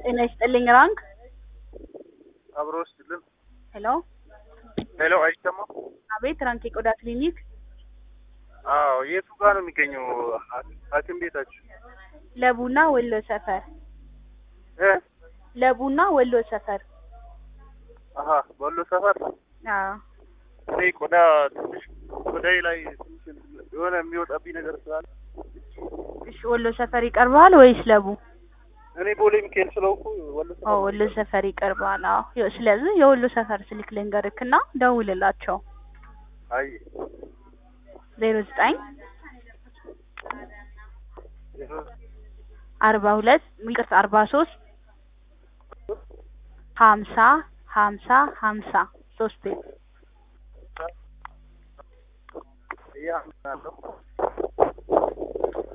ጤና ይስጥልኝ ራንክ አብሮስ ድልም ሄሎ ሄሎ አይሰማም? አቤት ራንክ የቆዳ ክሊኒክ አዎ የቱ ጋር ነው የሚገኘው ሐኪም ቤታችሁ? ለቡና ወሎ ሰፈር እ ለቡና ወሎ ሰፈር አሃ ወሎ ሰፈር አዎ እኔ ቆዳ ትንሽ ቆዳዬ ላይ ትንሽ የሆነ የሚወጣብኝ ነገር ስላለ እሺ ወሎ ሰፈር ይቀርባል ወይስ ለቡ? እኔ ቦሌ ሚካኤል ስለሆንኩ ወሎ ሰፈር ወሎ ሰፈር ይቀርባል። አዎ ስለዚህ የወሎ ሰፈር ስልክ ልንገርክና ደውልላቸው። አይ 09 42 ይቅርታ 43 50 50 50 3 ያ ምናለው